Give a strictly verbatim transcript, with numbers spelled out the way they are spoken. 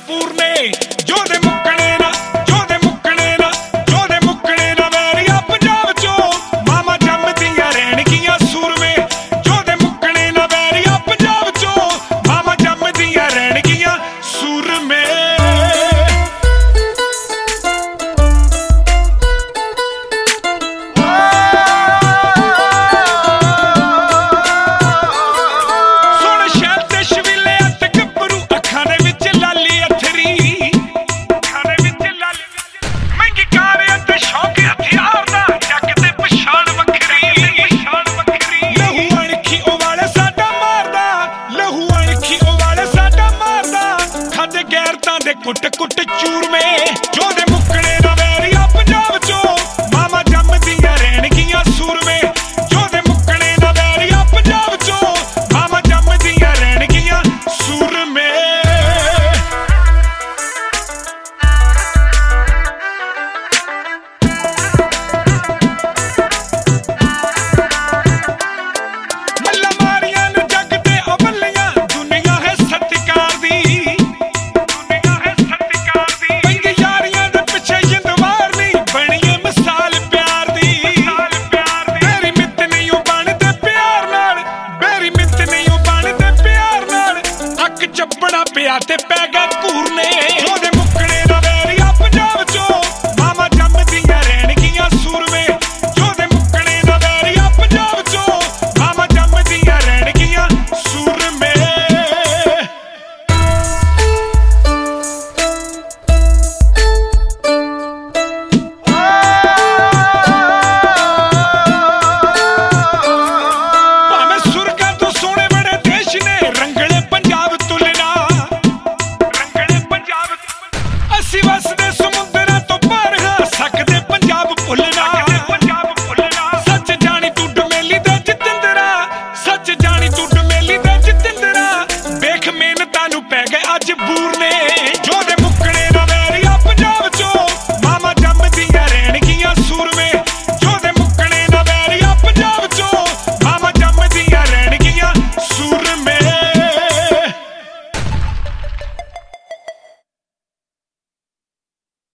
ਪੂਰਨੇ ਜੋ ਦੇ ਮੁੱਕਣੇ ਨਾ ਜੋ ਦੇ ਮੁੱਕਣੇ ਨਾ ਜੋ ਦੇ ਮੁੱਕਣੇ ਨਾ ਵੈਰੀਆ ਪੰਜਾਬ ਚੋਂ ਮਾਮਾ ਜੰਮਦੀਆਂ ਰਹਿਣਗੀਆਂ ਸੂਰਮੇ ਜੋ ਦੇ ਮੁੱਕਣੇ ਨਾ ਵੈਰੀਆ ਪੰਜਾਬ ਚੋਂ ਮਾਮਾ ਜੰਮਦੀਆਂ ਰਹਿਣਗੀਆਂ ਸੂਰਮੇ ਕੁੱਟ ਕੁੱਟ ਚੂਰਮੇ ਜੋ ਦੇ ਮੁੱਕਣੇ ਨਾ ਵੈਰੀਆ ਪੰਜਾਬ ਚੋਂ ਮਾਮਾ ਜੰਮਦੀਆਂ ਰਹਿਣਗੀਆਂ ਸੂਰਮੇ ਜੋ ਦੇ ਮੁੱਕਣੇ ਨਾ ਵੈਰੀਆ ਪੰਜਾਬ ਚੋਂ ਮਾਮਾ ਜੰਮਦੀਆਂ ਰਹਿਣਗੀਆਂ ਸੂਰਮੇ ਮੱਲਾ ਮਾਰੀਆਂ ਨੂੰ ਜੱਗ ਤੇ ਅਵਲੀਆਂ ਦੁਨੀਆ ਹੈ ਸਤਿਕਾਰ ਦੀ ਚੱਪਣਾ ਪਿਆ ਤੇ ਪੈ ਗਿਆ ਘੂਰਨੇ